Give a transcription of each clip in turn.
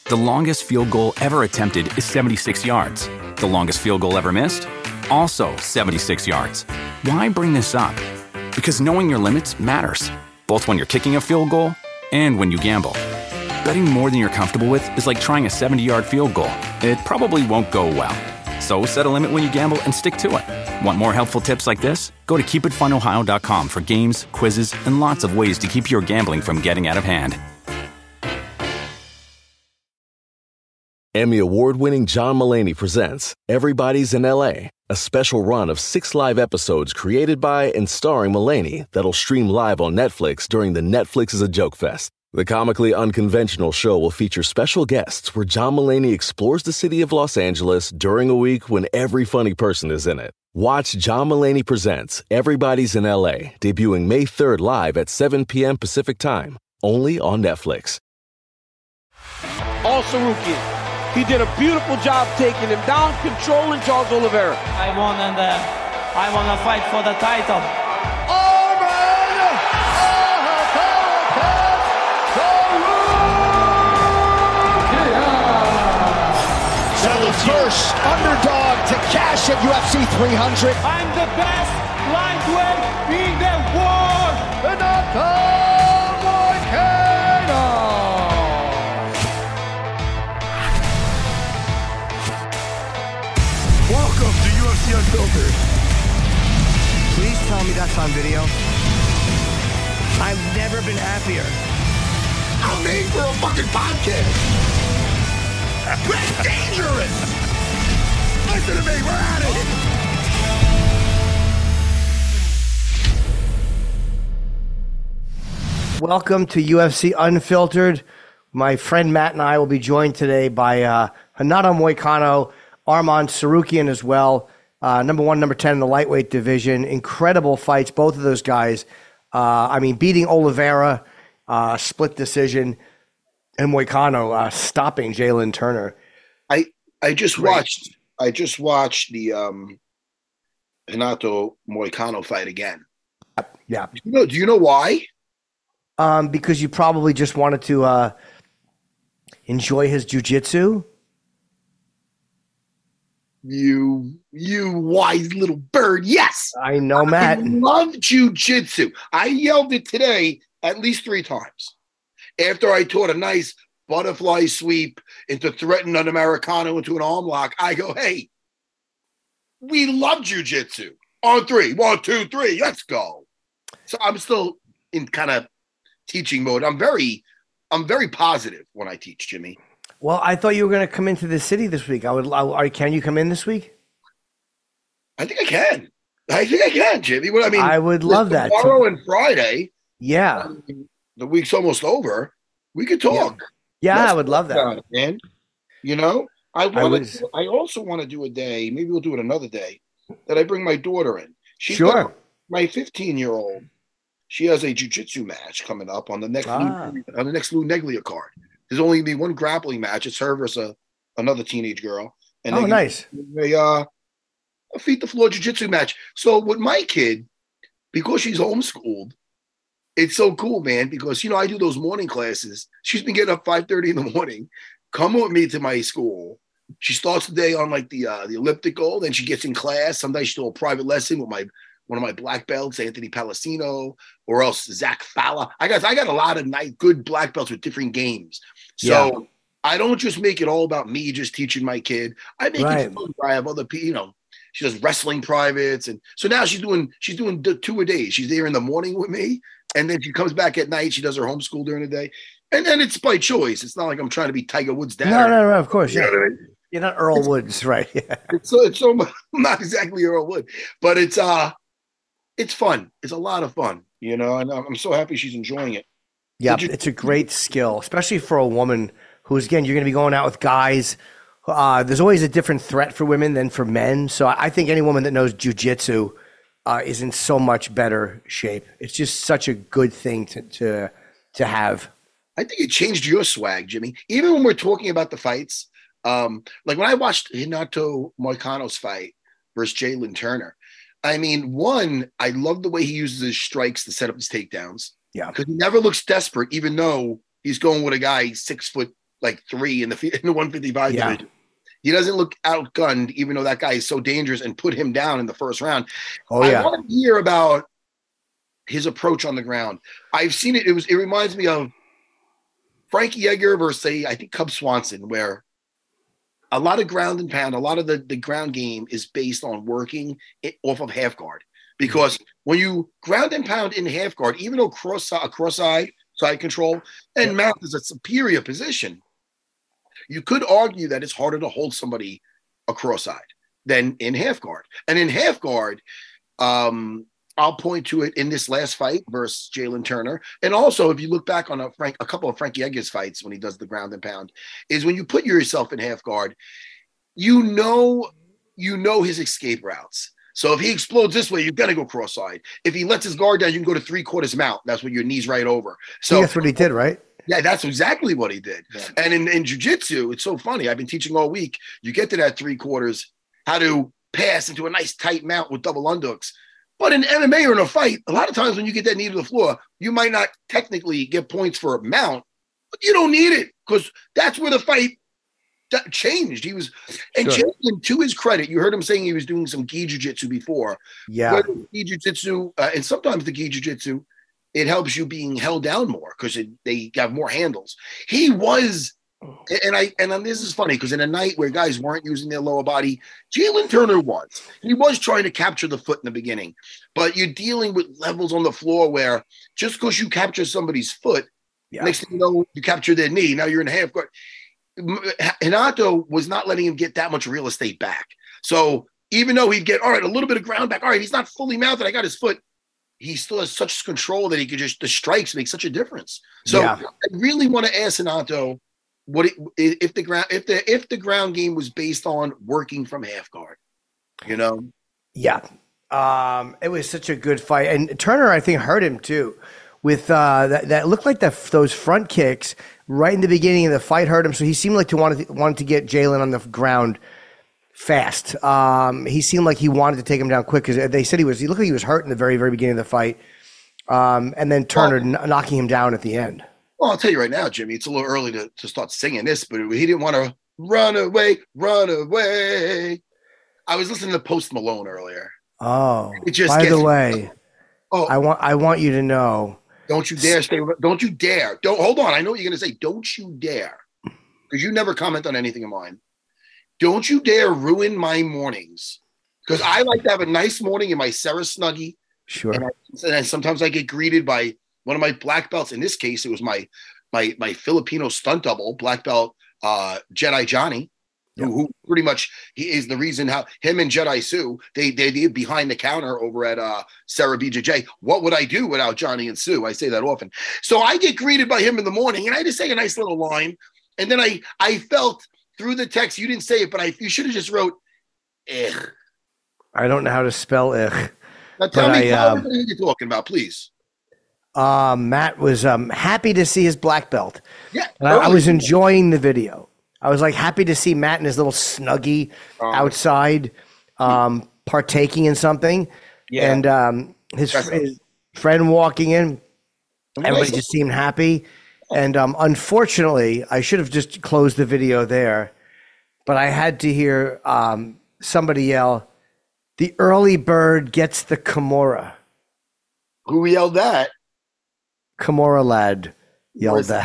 The longest field goal ever attempted is 76 yards. The longest field goal ever missed? Also 76 yards. Why bring this up? Because knowing your limits matters, both when you're kicking a field goal and when you gamble. Betting more than you're comfortable with is like trying a 70-yard field goal. It probably won't go well. So set a limit when you gamble and stick to it. Want more helpful tips like this? Go to keepitfunohio.com for games, quizzes, and lots of ways to keep your gambling from getting out of hand. Emmy award-winning John Mulaney presents Everybody's in L.A., a special run of 6 live episodes created by and starring Mulaney that'll stream live on Netflix during the Netflix is a Joke Fest. The comically unconventional show will feature special guests where John Mulaney explores the city of Los Angeles during a week when every funny person is in it. Watch John Mulaney Presents Everybody's in L.A., debuting May 3rd live at 7 p.m. Pacific Time, only on Netflix. All Sarukian. He did a beautiful job taking him down, controlling Charles Oliveira. I want to fight for the title. The first underdog to cash at UFC 300. I'm the best lightweight in the world. Renato Moicano. Welcome to UFC Unfiltered. Please tell me that's on video. I've never been happier. I'm made for a fucking podcast. We're dangerous! Listen to me, we're at it! Welcome to UFC Unfiltered. My friend Matt and I will be joined today by Renato Moicano, Arman Tsarukyan as well. Number 1, number 10 in the lightweight division. Incredible fights, both of those guys. Beating Oliveira, split decision. And Moicano stopping Jalen Turner. I just watched the Renato Moicano fight again. Yeah. Do you know why? Because you probably just wanted to enjoy his jiu-jitsu. You wise little bird. Yes. I know, Matt. I love jiu-jitsu. I yelled it today at least 3 times. After I taught a nice butterfly sweep into threatening an Americano into an arm lock, I go, hey, we love jiu-jitsu. On 3, 1, 2, 3, let's go. So I'm still in kind of teaching mode. I'm very positive when I teach, Jimmy. Well, I thought you were going to come into the city this week. Can you come in this week? I think I can, Jimmy. What I mean, I would love that. Tomorrow and Friday. Yeah. The week's almost over. We could talk. Yeah, I would love that. Man. I also want to do a day, maybe we'll do it another day, that I bring my daughter in. Sure. My 15-year-old, she has a jiu-jitsu match coming up on the next Lou Neglia card. There's only going to be one grappling match. It's her versus another teenage girl. And nice. A feet to floor jiu-jitsu match. So with my kid, because she's homeschooled, it's so cool, man, because, I do those morning classes. She's been getting up 5:30 in the morning, come with me to my school. She starts the day on the elliptical, then she gets in class. Sometimes she do a private lesson with one of my black belts, Anthony Palacino, or else Zach Falla. I got a lot of nice, good black belts with different games. So I don't just make it all about me just teaching my kid. I make it fun. I have other people, she does wrestling privates. And so now she's doing 2 a day. She's there in the morning with me. And then she comes back at night. She does her homeschool during the day. And then it's by choice. It's not like I'm trying to be Tiger Woods' dad. No, of course. You know what I mean? You're not Earl Woods, right? Yeah. It's so I'm not exactly Earl Wood. But it's fun. It's a lot of fun, and I'm so happy she's enjoying it. Yeah, it's a great skill, especially for a woman who's, again, you're going to be going out with guys. There's always a different threat for women than for men. So I think any woman that knows jiu-jitsu is in so much better shape. It's just such a good thing to have. I think it changed your swag, Jimmy. Even when we're talking about the fights, like when I watched Renato Moicano's fight versus Jalen Turner, I love the way he uses his strikes to set up his takedowns. Yeah. Because he never looks desperate, even though he's going with a guy 6'5", like 3 in the 155 Yeah. division. He doesn't look outgunned, even though that guy is so dangerous and put him down in the first round. Oh, yeah. I want to hear about his approach on the ground. I've seen it. It reminds me of Frankie Edgar versus, say, I think Cub Swanson, where a lot of ground and pound, a lot of the ground game is based on working it off of half guard. Because when you ground and pound in half guard, even though cross-side side control and mount is a superior position, you could argue that it's harder to hold somebody across side than in half guard. And in half guard, I'll point to it in this last fight versus Jalen Turner. And also, if you look back on a couple of Frankie Edgar's fights when he does the ground and pound, is when you put yourself in half guard, you know his escape routes. So if he explodes this way, you've got to go cross side. If he lets his guard down, you can go to 3/4 mount. That's when your knees right over. So that's what he did, right? Yeah, that's exactly what he did. Yeah. And in jiu-jitsu, it's so funny. I've been teaching all week. You get to that 3/4, how to pass into a nice tight mount with double underhooks. But in MMA or in a fight, a lot of times when you get that knee to the floor, you might not technically get points for a mount, but you don't need it because that's where the fight changed. He was, and Jalen, to his credit, you heard him saying he was doing some gi jiu-jitsu before. Yeah. Gi jiu-jitsu, and sometimes the gi jiu-jitsu, it helps you being held down more because they have more handles. He was, and this is funny because in a night where guys weren't using their lower body, Jalen Turner was. He was trying to capture the foot in the beginning, but you're dealing with levels on the floor where just because you capture somebody's foot, next thing you know, you capture their knee. Now you're in half guard. Renato was not letting him get that much real estate back. So even though he'd get, all right, a little bit of ground back, all right, he's not fully mounted, I got his foot. He still has such control that he could just, the strikes make such a difference. So I really want to ask Renato if the ground game was based on working from half guard, you know? Yeah. It was such a good fight. And Turner, I think, hurt him too with that looked like those front kicks right in the beginning of the fight hurt him. So he seemed like wanted to get Jalen on the ground fast. He seemed like he wanted to take him down quick because they said he looked like he was hurt in the very, very beginning of the fight. And then Turner knocking him down at the end. Well, I'll tell you right now, Jimmy, it's a little early to start singing this, but he didn't want to run away. I was listening to Post Malone earlier. Oh, by the way, I want you to know. Don't you dare don't you dare. Hold on. I know what you're going to say. Don't you dare. Because you never comment on anything of mine. Don't you dare ruin my mornings. Because I like to have a nice morning in my Sarah Snuggie. Sure. And sometimes I get greeted by one of my black belts. In this case, it was my Filipino stunt double, black belt Jedi Johnny, who pretty much he is the reason how him and Jedi Sue, they behind the counter over at Sarah BJJ. What would I do without Johnny and Sue? I say that often. So I get greeted by him in the morning, and I just say a nice little line. And then I felt through the text, you didn't say it, but you should have just wrote, "Ugh." I don't know how to spell "ugh." Now tell me what you're talking about, please. Matt was happy to see his black belt. Yeah. And I was enjoying the video. I was like happy to see Matt in his little Snuggie outside partaking in something. Yeah. And his friend walking in, everybody just seemed happy. And unfortunately, I should have just closed the video there, but I had to hear somebody yell, "The early bird gets the Kimura." Who yelled that? Kimura Lad yelled that.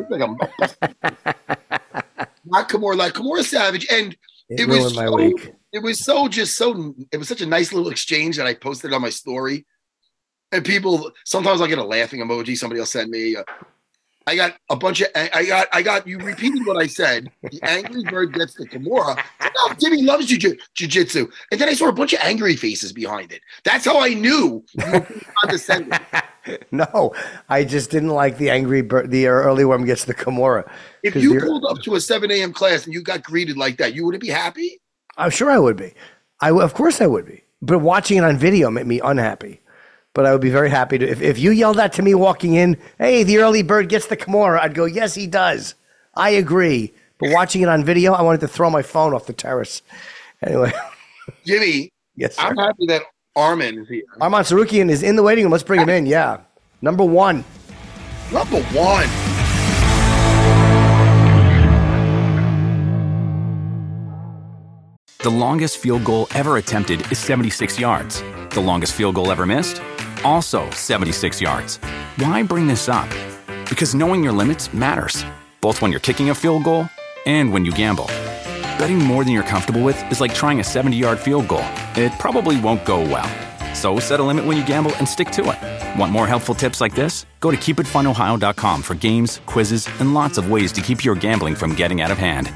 Not Kimura Lad, Kimura Savage. And it was my week. It was such a nice little exchange that I posted on my story. And people, sometimes I get a laughing emoji somebody else sent me. I got a bunch of, I got you repeated what I said. The angry bird gets the Kimura. No, Jimmy loves jiu-jitsu. And then I saw a bunch of angry faces behind it. That's how I knew you were condescending. No, I just didn't like the angry bird, the early worm gets the Kimura. If you pulled up to a 7 a.m. class and you got greeted like that, you wouldn't be happy? I'm sure I would be. Of course I would be. But watching it on video made me unhappy. But I would be very happy to, if you yelled that to me walking in, "Hey, the early bird gets the Kimura," I'd go, "Yes, he does. I agree." But watching it on video, I wanted to throw my phone off the terrace. Anyway. Jimmy, yes, sir. I'm happy that Arman is here. Arman Tsarukyan is in the waiting room. Let's bring him in. Yeah. Number one. The longest field goal ever attempted is 76 yards. The longest field goal ever missed? Also 76 yards. Why bring this up? Because knowing your limits matters, both when you're kicking a field goal and when you gamble. Betting more than you're comfortable with is like trying a 70-yard field goal. It probably won't go well. So set a limit when you gamble and stick to it. Want more helpful tips like this? Go to keepitfunohio.com for games, quizzes, and lots of ways to keep your gambling from getting out of hand.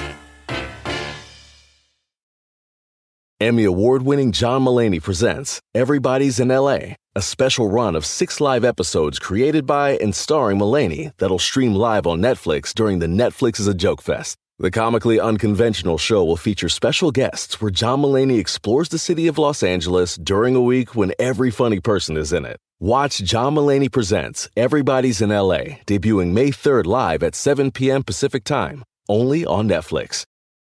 Emmy award-winning John Mulaney presents Everybody's in L.A., a special run of 6 live episodes created by and starring Mulaney that'll stream live on Netflix during the Netflix is a Joke Fest. The comically unconventional show will feature special guests where John Mulaney explores the city of Los Angeles during a week when every funny person is in it. Watch John Mulaney Presents Everybody's in L.A., debuting May 3rd live at 7 p.m. Pacific Time, only on Netflix.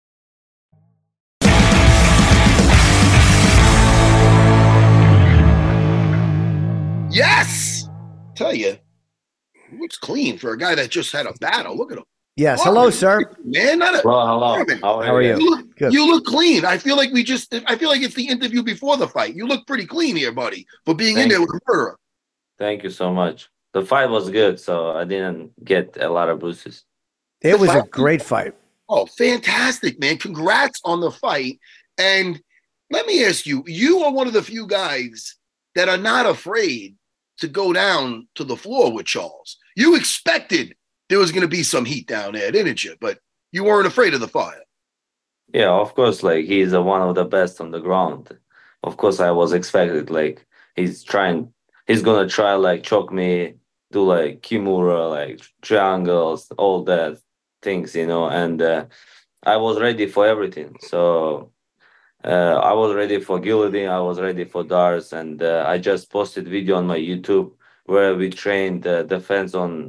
Yes! Tell you, he looks clean for a guy that just had a battle. Look at him. Yes. Hello, sir. Man, hello. How are you? You look clean. I feel like it's the interview before the fight. You look pretty clean here, buddy, for being in there with a murderer. Thank you so much. The fight was good, so I didn't get a lot of bruises. It was a great fight. Oh, fantastic, man. Congrats on the fight. And let me ask you, you are one of the few guys that are not afraid to go down to the floor with Charles. You expected there was going to be some heat down there, didn't you? But you weren't afraid of the fire. Yeah, of course, like he's one of the best on the ground. Of course, I was expected, like he's going to try like choke me, do like Kimura, like triangles, all that things, and I was ready for everything. So I was ready for guillotine, I was ready for darts, and I just posted video on my YouTube where we trained defend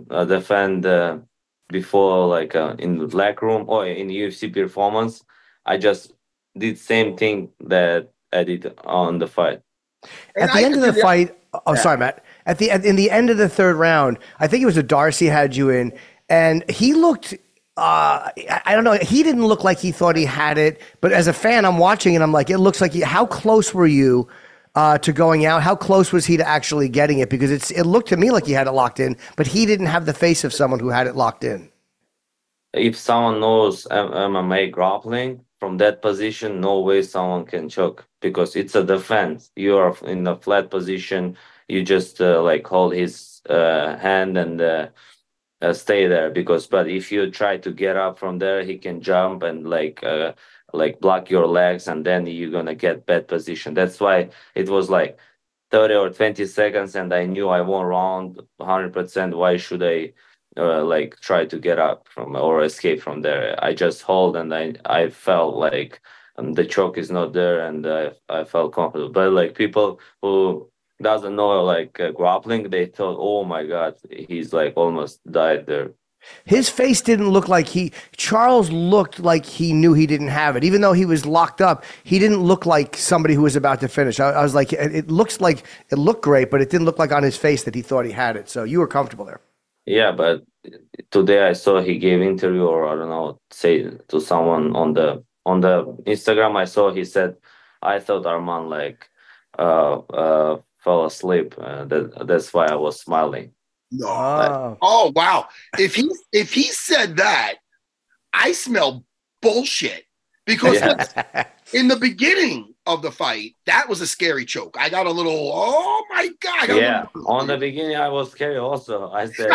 before, like in the black room or in UFC performance. I just did same thing that I did on the fight. At the end of the fight, sorry, Matt. In the end of the third round, I think it was a Darcy had you in, and he looked. I don't know. He didn't look like he thought he had it, but as a fan, I'm watching and I'm like, it looks like how close were you to going out? How close was he to actually getting it? Because it looked to me like he had it locked in, but he didn't have the face of someone who had it locked in. If someone knows MMA grappling from that position, no way someone can choke because it's a defense. You are in a flat position. You just like hold his hand and stay there but if you try to get up from there, he can jump and like block your legs, and then you're gonna get bad position. That's why it was like 30 or 20 seconds, and I knew I won round 100%. Why should I like try to get up from or escape from there? I just hold, and I felt like the choke is not there, and I felt comfortable. But like people who doesn't know like grappling, they thought, oh my God, he's like almost died there. His face didn't look like Charles looked like he knew he didn't have it. Even though he was locked up, he didn't look like somebody who was about to finish. I was like, it looked great, but it didn't look like on his face that he thought he had it. So you were comfortable there. Yeah, but today I saw he gave interview, or I don't know, say to someone on the Instagram, I saw he said, I thought Arman like fell asleep. That's why I was smiling. No. Oh wow! If he said that, I smell bullshit because in the beginning of the fight, that was a scary choke. I got a little. Oh my God! On the beginning, I was scared also. I said,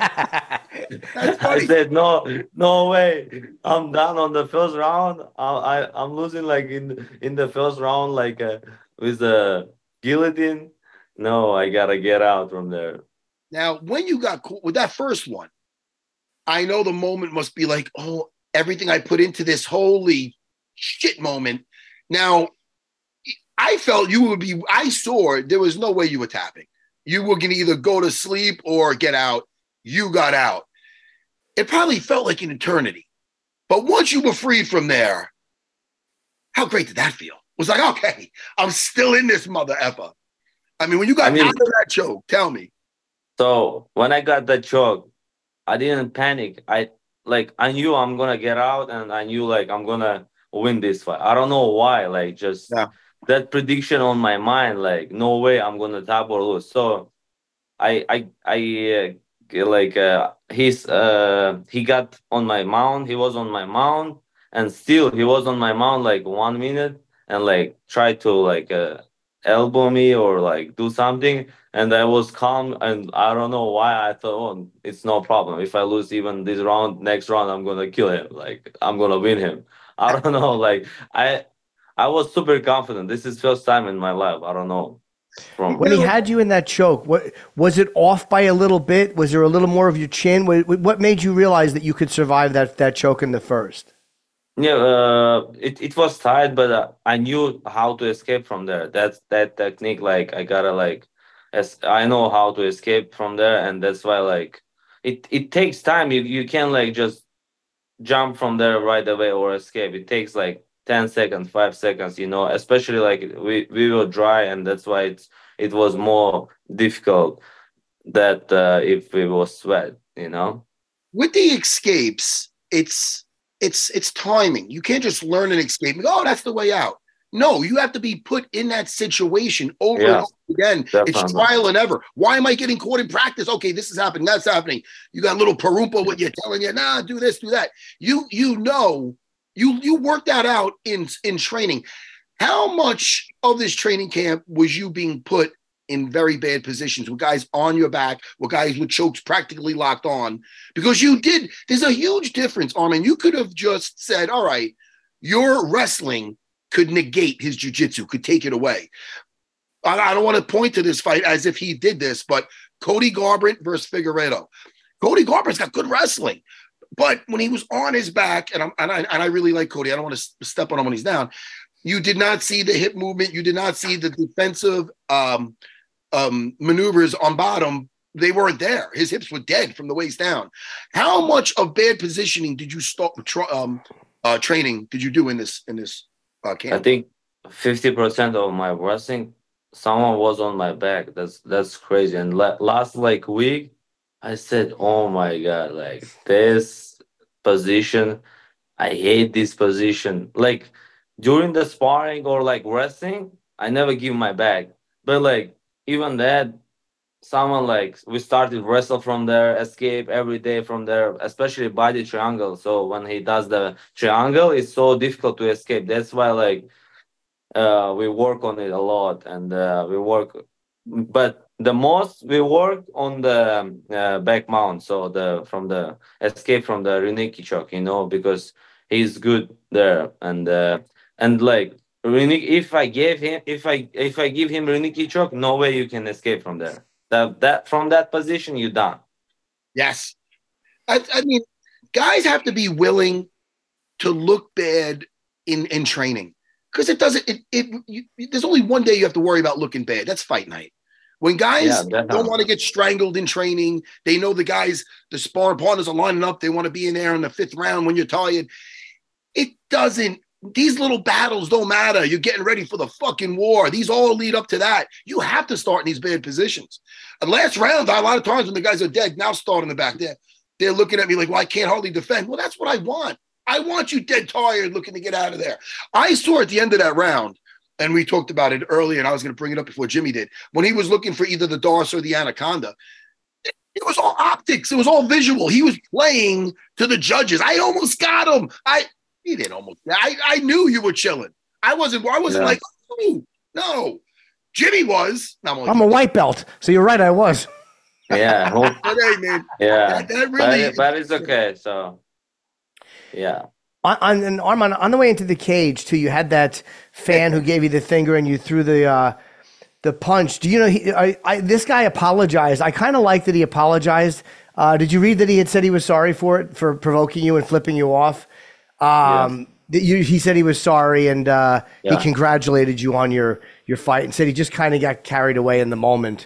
I said, no way. I'm done on the first round. I'm losing like in the first round, like with the guillotine. No, I gotta get out from there. Now, when you got with that first one, I know the moment must be like, oh, everything I put into this, holy shit moment. Now, I felt I saw there was no way you were tapping. You were going to either go to sleep or get out. You got out. It probably felt like an eternity. But once you were freed from there, how great did that feel? It was like, okay, I'm still in this mother effer. I mean, when you got out of that choke, tell me. So when I got the choke, I didn't panic. I knew I'm gonna get out, and I knew like I'm gonna win this fight. I don't know why. Like just that prediction on my mind. Like no way I'm gonna tap or lose. So he got on my mount. He was on my mount, and still he was on my mount like 1 minute, and like tried to like elbow me or like do something. And I was calm, and I don't know why I thought, oh, it's no problem. If I lose even this round, next round I'm gonna kill him. Like I'm gonna win him. I don't know. Like I was super confident. This is first time in my life. I don't know. When he had you in that choke, what was it off by a little bit? Was there a little more of your chin? What made you realize that you could survive that choke in the first? Yeah, it was tight, but I knew how to escape from there. That's that technique. Like I gotta like, as I know how to escape from there, and that's why like it takes time. You can't like just jump from there right away or escape. It takes like 10 seconds, 5 seconds. Especially like we were dry, and that's why it was more difficult that if we was sweat. With the escapes, it's timing. You can't just learn an escape and go, oh, that's the way out. No, you have to be put in that situation over and over again. Definitely. It's trial and error. Why am I getting caught in practice? Okay, this is happening, that's happening. You got a little parumpa what you're telling you, nah, do this, do that. You worked that out in training. How much of this training camp was you being put in very bad positions with guys on your back, with guys with chokes practically locked on? Because there's a huge difference, Arman. You could have just said, all right, your wrestling could negate his jiu-jitsu, could take it away. I don't want to point to this fight as if he did this, but Cody Garbrandt versus Figueiredo. Cody Garbrandt's got good wrestling, but when he was on his back, and I really like Cody, I don't want to step on him when he's down. You did not see the hip movement. You did not see the defensive maneuvers on bottom. They weren't there. His hips were dead from the waist down. How much of bad positioning did you start training did you do in this camp? I think 50% of my wrestling, someone was on my back. That's crazy. And last like week, I said, oh my God, like this position, I hate this position. Like during the sparring or like wrestling, I never give my back. But like even that, someone like we started wrestle from there, escape every day from there, especially body triangle. So when he does the triangle, it's so difficult to escape. That's why like we work on it a lot, and but the most we work on the back mount. So from the escape from the Riniki choke, because he's good there, and like Riniki, if I give him Riniki choke, no way you can escape from there. That from that position, you're done. Yes. I mean, guys have to be willing to look bad in training, because there's only one day you have to worry about looking bad. That's fight night. When guys don't want to get strangled in training, they know the sparring partners are lining up. They want to be in there in the 5th round when you're tired. These little battles don't matter. You're getting ready for the fucking war. These all lead up to that. You have to start in these bad positions. And last round, a lot of times when the guys are dead, now start in the back there. They're looking at me like, well, I can't hardly defend. Well, that's what I want. I want you dead tired looking to get out of there. I saw at the end of that round, and we talked about it earlier, and I was going to bring it up before Jimmy did, when he was looking for either the Darce or the Anaconda, it was all optics. It was all visual. He was playing to the judges. I almost got him. He didn't almost. I knew you were chilling. I wasn't like, oh, no. Jimmy was. I'm a white belt, so you're right. I was. Yeah. Hey, man. Yeah. That really. But it's okay. So, yeah. And Arman, on the way into the cage too, you had that fan who gave you the finger, and you threw the punch. Do you know this guy apologized? I kind of like that he apologized. Did you read that he had said he was sorry for it, for provoking you and flipping you off? He said he was sorry, and he congratulated you on your fight, and said he just kind of got carried away in the moment.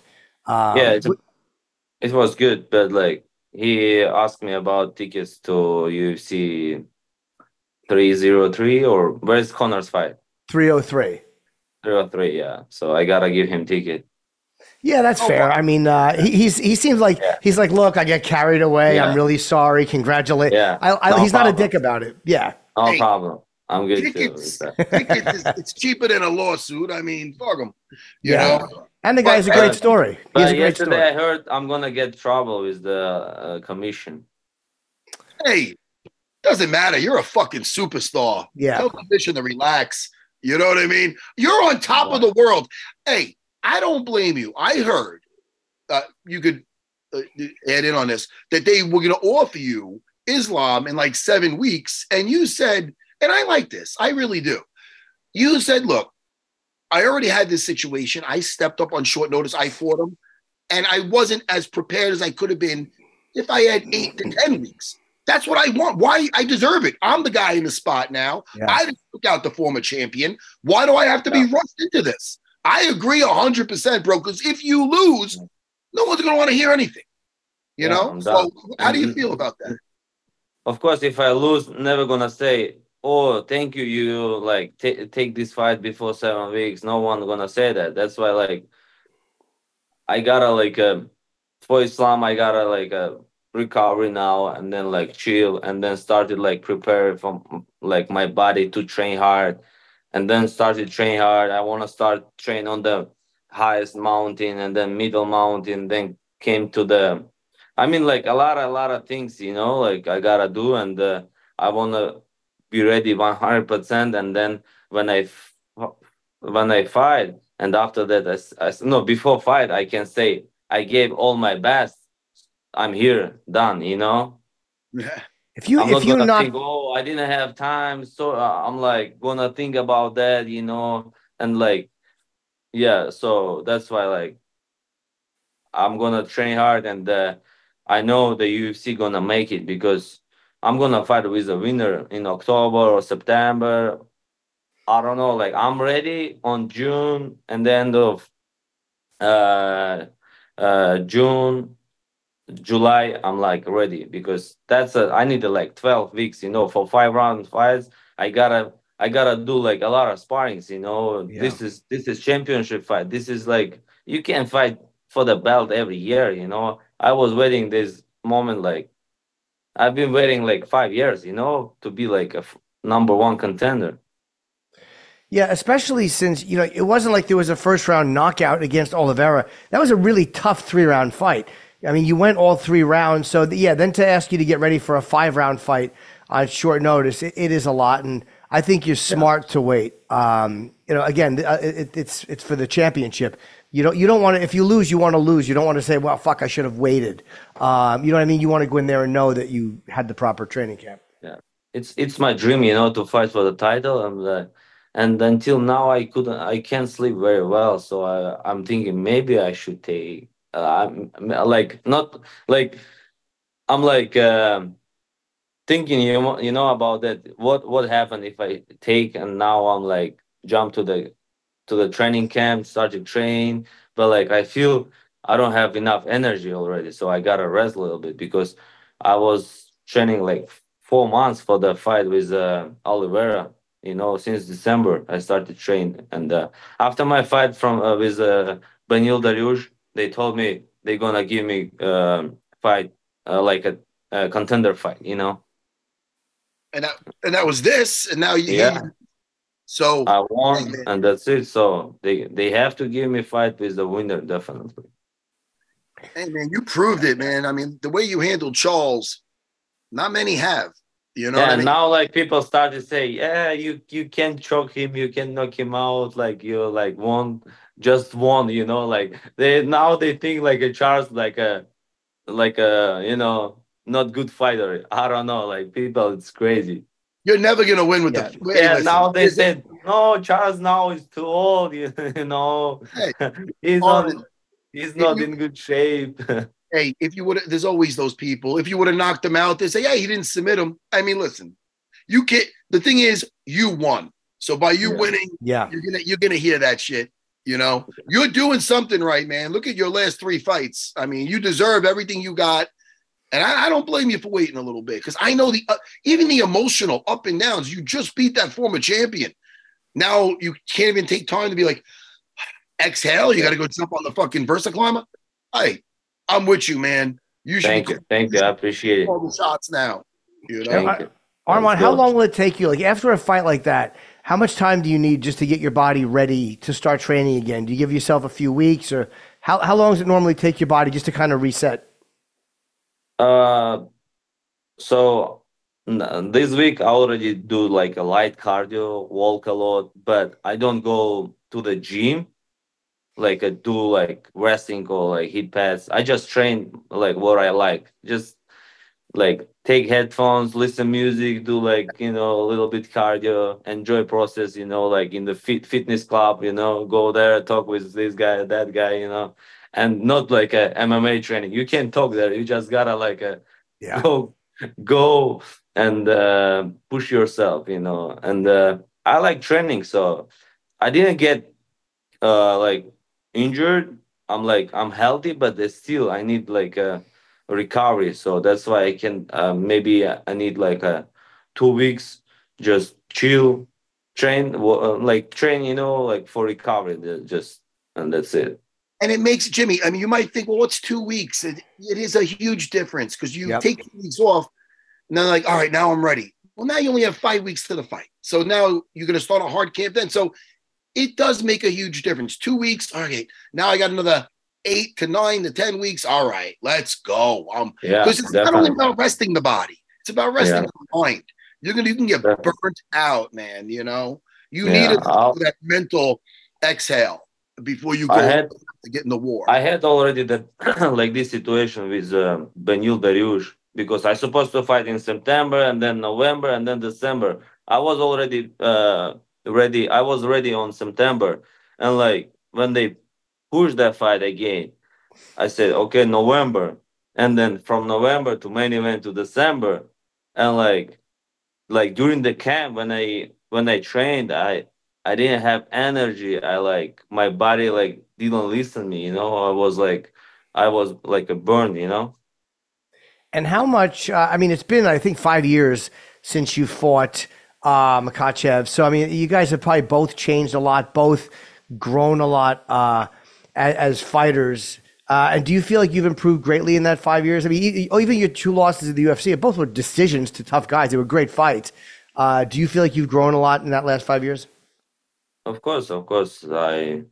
It was good, but like he asked me about tickets to UFC 303, or where's Conor's fight? 303. 303, yeah. So I gotta give him ticket. Yeah, that's fair. Wow. I mean, he seems like he's like, look, I get carried away. I'm really sorry. Congratulate. Yeah. He's not a dick about it. Yeah. No problem. I'm good Tickets, too. it's cheaper than a lawsuit. I mean, fuck them. You know? And the guy's a great story. He has But a great yesterday story. I heard I'm gonna get trouble with the commission. Hey, doesn't matter. You're a fucking superstar. Yeah. Tell the commission to relax. You know what I mean? You're on top of the world. Hey, I don't blame you. I heard you could add in on this, that they were going to offer you Islam in like 7 weeks. And you said, and I like this, I really do. You said, look, I already had this situation. I stepped up on short notice. I fought him. And I wasn't as prepared as I could have been if I had 8 to 10 weeks. That's what I want. Why? I deserve it. I'm the guy in the spot now. Yeah. I didn't took out the former champion. Why do I have to be rushed into this? I agree 100%, bro, because if you lose, no one's going to want to hear anything. You know? So how do you feel about that? Of course, if I lose, never going to say, oh, thank you. You like take this fight before 7 weeks. No one going to say that. That's why, like, I got to, for Islam, I got to, recovery now and then chill and then started prepare from my body to train hard and then started train hard. I want to start train on the highest mountain and then middle mountain, then came to the a lot of things, I gotta do, and I want to be ready 100%. And then when I fight, and after that before fight I can say I gave all my best. I'm here, done, Yeah. I'm not gonna think, oh, I didn't have time, so I'm gonna think about that, and yeah, so that's why I'm gonna train hard, and I know the UFC gonna make it because I'm gonna fight with the winner in October or September. I don't know, I'm ready on June and the end of June. July, I'm ready because I need 12 weeks, for 5-round fights. I gotta do a lot of sparrings, Yeah. This is championship fight. This is you can't fight for the belt every year, I was waiting this moment, I've been waiting 5 years, to be a number one contender. Yeah, especially since, it wasn't like there was a first round knockout against Oliveira. That was a really tough 3-round fight. I mean, you went all 3 rounds. So, then to ask you to get ready for a 5-round fight on short notice, it is a lot. And I think you're smart to wait. Again, it's for the championship. You don't want to, if you lose, you want to lose. You don't want to say, well, fuck, I should have waited. You know what I mean? You want to go in there and know that you had the proper training camp. Yeah. It's my dream, to fight for the title. And until now, I can't sleep very well. So I'm thinking maybe I should take, I'm thinking, about that. What happened if I take, and now I'm jump to the training camp, start to train, but I feel I don't have enough energy already, so I gotta rest a little bit because I was training 4 months for the fight with Oliveira. Since December I started train, and after my fight with Beneil Dariush, they told me they're gonna give me fight a contender fight, And that was this, and now you. Yeah. So I won, and that's it. So they have to give me fight with the winner, definitely. Hey man, you proved it, man. I mean, the way you handled Charles, not many have. You know. Yeah, what I mean? now people start to say, yeah, you can choke him, you can knock him out, you won. Just won, they think a Charles not good fighter. I don't know, people, it's crazy. You're never gonna win with the. Yeah, now they said no, Charles now is too old. Hey, he's not in good shape. Hey, if you would, there's always those people. If you would have knocked him out, they say, "Hey, he didn't submit him." I mean, listen, you can't. The thing is, you won. So by you winning, you're gonna hear that shit. You're doing something right, man. Look at your last 3 fights. I mean, you deserve everything you got, and I don't blame you for waiting a little bit because I know even the emotional up and downs. You just beat that former champion. Now you can't even take time to be exhale. You got to go jump on the fucking VersaClimber. Hey, I'm with you, man. You should. Thank you. I appreciate it. All the shots now. Thank you. Arman, how long will it take you? Like after a fight like that, how much time do you need just to get your body ready to start training again? Do you give yourself a few weeks, or how long does it normally take your body just to kind of reset? So this week I already do like a light cardio, walk a lot, but I don't go to the gym. Like I do like resting or like heat pads. I just train like what I like. Just like take headphones, listen music, do like, a little bit cardio, enjoy process, like in the fitness club, go there, talk with this guy, that guy, and not like a MMA training. You can't talk there. You just gotta like go and push yourself, and I like training. So I didn't get like injured. I'm healthy, but still I need like a recovery. So that's why I can maybe I need like 2 weeks just chill, train train, like for recovery, just, and that's it. And it makes, Jimmy, I mean, you might think, well, what's 2 weeks? It is a huge difference because you take 2 weeks off and then like, all right, now I'm ready. Well, now you only have 5 weeks to the fight. So now you're going to start a hard camp then. So it does make a huge difference. 2 weeks. All right. Now I got another 8 to 9 to 10 weeks. All right, let's go. Because it's not only about resting the body. It's about resting the mind. You can get burnt out, man. You need that mental exhale before you go to get in the war. I had already that like this situation with Beneil Dariush, because I supposed to fight in September and then November and then December. I was already ready. I was ready on September, and like when they pushed that fight again, I said, okay, November, and then from November to main event to December, and like during the camp when I trained, I didn't have energy. My body like didn't listen to me. I was like a burn. And how much? I mean, it's been I think 5 years since you fought Makhachev. So I mean, you guys have probably both changed a lot, both grown a lot as fighters. And do you feel like you've improved greatly in that 5 years? I mean, even your 2 losses in the UFC, both were decisions to tough guys. They were great fights. Do you feel like you've grown a lot in that last 5 years? Of course. I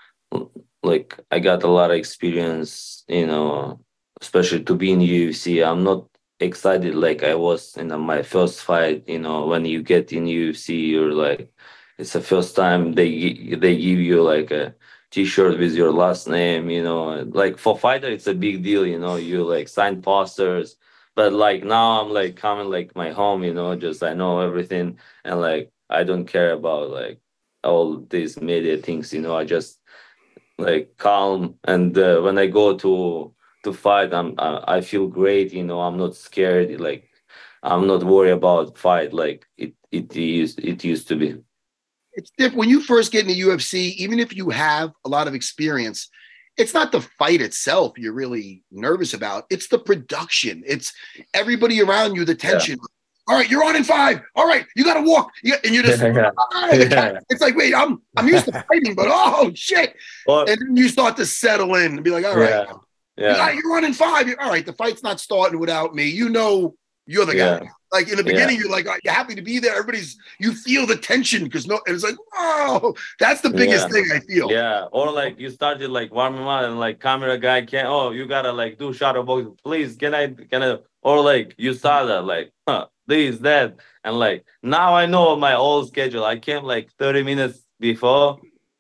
got a lot of experience, especially to be in UFC. I'm not excited like I was in my first fight. When you get in UFC, you're like, it's the first time they give you like a T-shirt with your last name. Like for fighter, it's a big deal. You like sign posters, but like now I'm like coming like my home. Just I know everything, and like I don't care about like all these media things. I just like calm, and when I go to fight, I feel great. I'm not scared. Like I'm not worried about fight like it used to be. It's different when you first get in the UFC. Even if you have a lot of experience, it's not the fight itself you're really nervous about. It's the production. It's everybody around you, the tension. Yeah. All right, you're on in 5. All right, you got to walk. And you're just, it's like, wait, I'm used to fighting, but oh shit. Well, and then you start to settle in and be like, all right, you're on in 5. All right, the fight's not starting without me. You're the guy. Like in the beginning, you're like, you're happy to be there. You feel the tension because and it's like, whoa, that's the biggest thing I feel. Yeah. Or like you started like warming up and like camera guy you gotta like do shadow boxing. Please, can I, or like you started like, this, that. And like, now I know my old schedule. I came like 30 minutes before.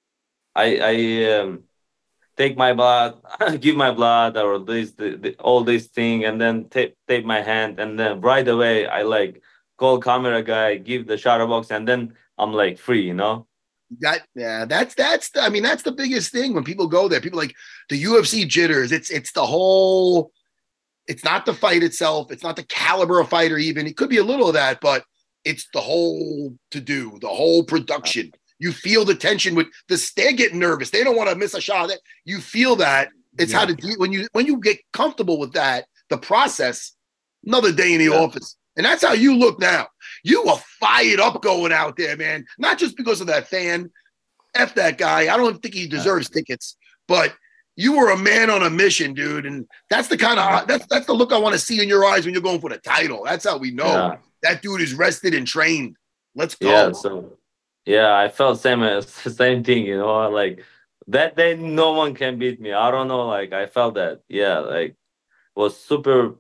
I take my blood, give my blood, or all this thing, and then tape my hand, and then right away I like call camera guy, give the shadow box, and then I'm like free, That's the biggest thing when people go there. People like the UFC jitters. It's the whole. It's not the fight itself. It's not the caliber of fighter even. It could be a little of that, but it's the whole to-do, the whole production. You feel the tension with they're getting nervous. They don't want to miss a shot. You feel that. It's how to do when you get comfortable with that, the process, another day in the office. And that's how you look now. You are fired up going out there, man. Not just because of that fan. F that guy. I don't think he deserves tickets, but you were a man on a mission, dude. And that's the kind of that's the look I want to see in your eyes when you're going for the title. That's how we know that dude is rested and trained. Let's go. Yeah, so I felt same thing, you know, like that day no one can beat me. I don't know, like I felt that. Yeah, like was super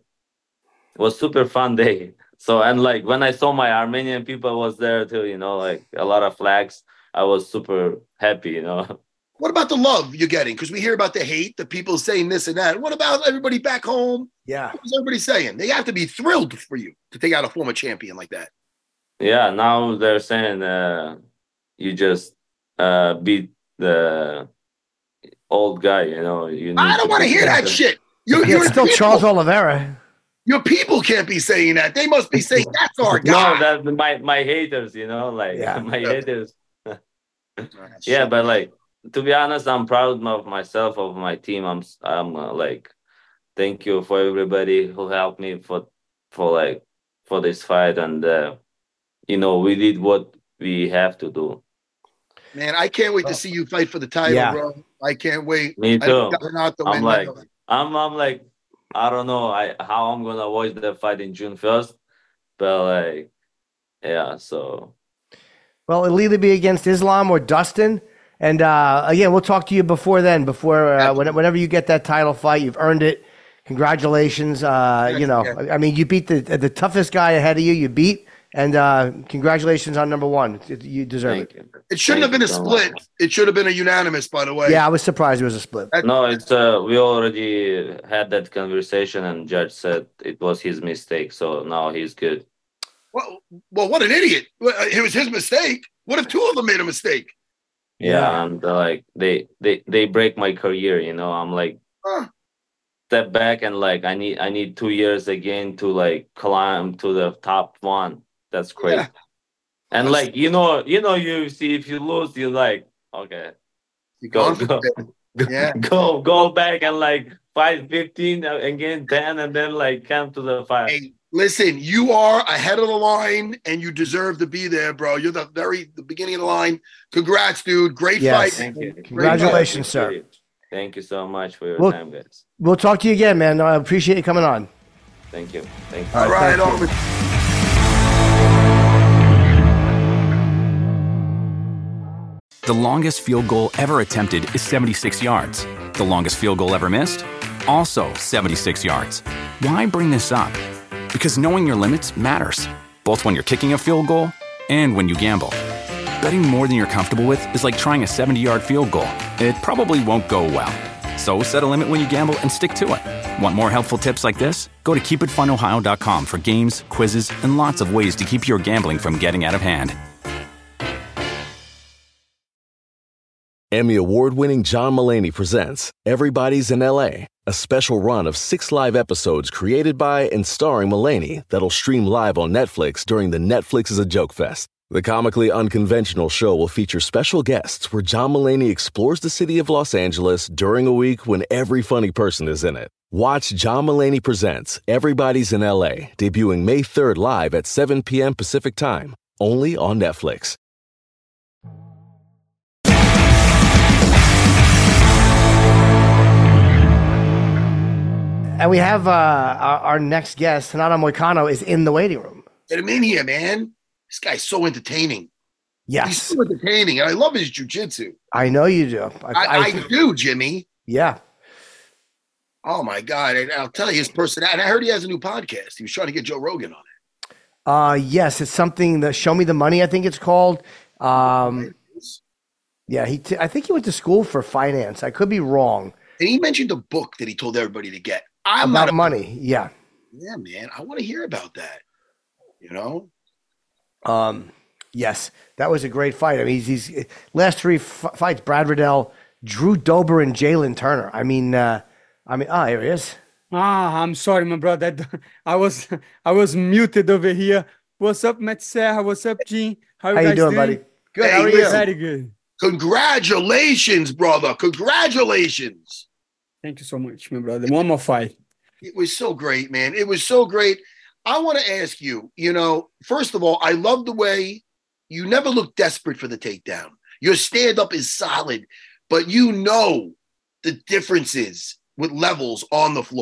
fun day. So and like when I saw my Armenian people was there too, you know, like a lot of flags. I was super happy, you know. What about the love you're getting? Because we hear about the hate, the people saying this and that. What about everybody back home? Yeah. What's everybody saying? They have to be thrilled for you to take out a former champion like that. Yeah, now they're saying you just beat the old guy, you know. I don't want to hear that shit. You're still people. Charles Oliveira. Your people can't be saying that. They must be saying that's our guy. No, that's my haters, you know, like my haters. Yeah, but like to be honest, I'm proud of myself, of my team. I'm like, thank you for everybody who helped me for this fight, and you know, we did what we have to do. Man, I can't wait to see you fight for the title, bro. I can't wait. Me too. I'm like, I don't know how I'm gonna watch the fight in June 1st, but like, yeah. So, well, it'll either be against Islam or Dustin. And again, we'll talk to you before then. Whenever you get that title fight, you've earned it. Congratulations. You know, I mean, you beat the toughest guy ahead of you. You beat, and congratulations on number one. You deserve it. It shouldn't have been a split. It should have been a unanimous, by the way. Yeah, I was surprised it was a split. No, it's we already had that conversation, and judge said it was his mistake. So now he's good. Well, what an idiot! It was his mistake. What if two of them made a mistake? Yeah, and like they break my career. You know, I'm like step back, and like I need 2 years again to like climb to the top one. That's crazy. Yeah. And like you know, you see if you lose, you're like, okay, go back and like fight 15 again 10, and then like come to the fight. Hey, listen, you are ahead of the line, and you deserve to be there, bro. You're the beginning of the line. Congrats, dude! Great fight. Thank you. Congratulations, sir. Thank you so much for your time, guys. We'll talk to you again, man. I appreciate you coming on. Thank you. All right, The longest field goal ever attempted is 76 yards. The longest field goal ever missed? Also 76 yards. Why bring this up? Because knowing your limits matters, both when you're kicking a field goal and when you gamble. Betting more than you're comfortable with is like trying a 70-yard field goal. It probably won't go well. So set a limit when you gamble and stick to it. Want more helpful tips like this? Go to keepitfunohio.com for games, quizzes, and lots of ways to keep your gambling from getting out of hand. Emmy award-winning John Mulaney presents Everybody's in L.A., a special run of 6 live episodes created by and starring Mulaney that'll stream live on Netflix during the Netflix is a Joke Fest. The comically unconventional show will feature special guests where John Mulaney explores the city of Los Angeles during a week when every funny person is in it. Watch John Mulaney Presents Everybody's in L.A., debuting May 3rd live at 7 p.m. Pacific Time, only on Netflix. And we have our next guest, Renato Moicano, is in the waiting room. Get him in here, man. This guy's so entertaining. Yes. He's so entertaining. And I love his jiu-jitsu. I know you do. I do, Jimmy. Yeah. Oh, my God. And I'll tell you his personality. And I heard he has a new podcast. He was trying to get Joe Rogan on it. Yes, it's something that Show Me the Money, I think it's called. Yeah, I think he went to school for finance. I could be wrong. And he mentioned a book that he told everybody to get. About money, yeah. Yeah, man. I want to hear about that. You know? Yes, that was a great fight. I mean, he's last 3 fights: Brad Riddell, Drew Dober, and Jalen Turner. I mean, here he is. I'm sorry, my brother. I was muted over here. What's up, Matt Serra? What's up, Gene? How you doing, buddy? Good. How are you? Very good. Congratulations, brother. Congratulations. Thank you so much, my brother. One more fight. It was so great, man. It was so great. I want to ask you, first of all, I love the way you never look desperate for the takedown. Your stand-up is solid, but you know the differences with levels on the floor.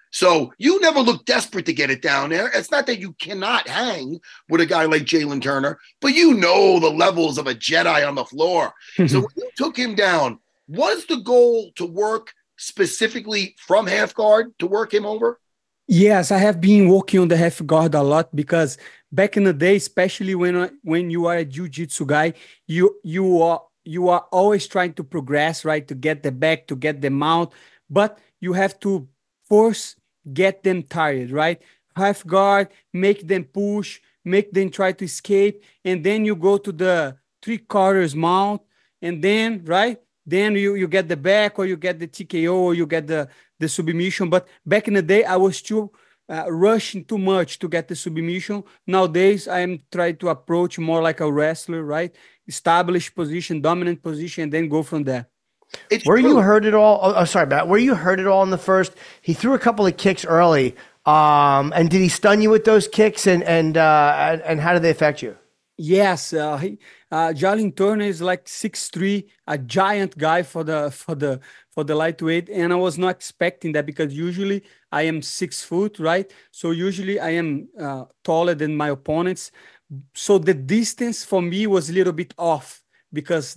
So you never look desperate to get it down there. It's not that you cannot hang with a guy like Jalen Turner, but you know the levels of a Jedi on the floor. So when you took him down, was the goal to work specifically from half guard to work him over? Yes, I have been working on the half guard a lot because back in the day, especially when you are a jiu-jitsu guy, you are always trying to progress, right? To get the back, to get the mount, but you have to first get them tired, right? Half guard, make them push, make them try to escape, and then you go to the 3/4 mount, and then, right? Then you get the back, or you get the TKO, or you get the submission. But back in the day, I was still rushing too much to get the submission. Nowadays, I am trying to approach more like a wrestler, right? Establish position, dominant position, and then go from there. You hurt it all? Oh, sorry, Matt. Were you hurt it all in the first? He threw a couple of kicks early. And did he stun you with those kicks? And how did they affect you? Yes, Jalen Turner is like 6'3", a giant guy for the lightweight, and I was not expecting that because usually I am 6 foot, right? So usually I am taller than my opponents. So the distance for me was a little bit off because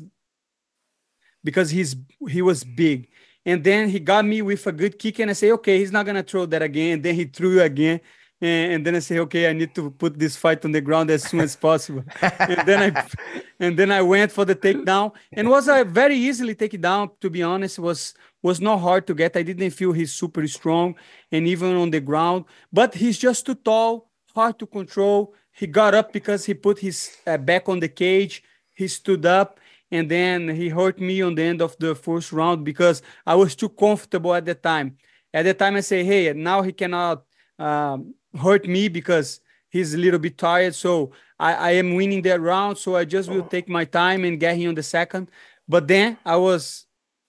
he was big, and then he got me with a good kick, and I say, okay, he's not gonna throw that again. And then he threw again. And then I say, okay, I need to put this fight on the ground as soon as possible. and then I went for the takedown, and was a very easily takedown. To be honest, was not hard to get. I didn't feel he's super strong, and even on the ground, but he's just too tall, hard to control. He got up because he put his back on the cage. He stood up, and then he hurt me on the end of the first round because I was too comfortable at the time. At the time, I say, hey, now he cannot hurt me because he's a little bit tired. So I am winning that round. So I just will take my time and get him on the second. But then I was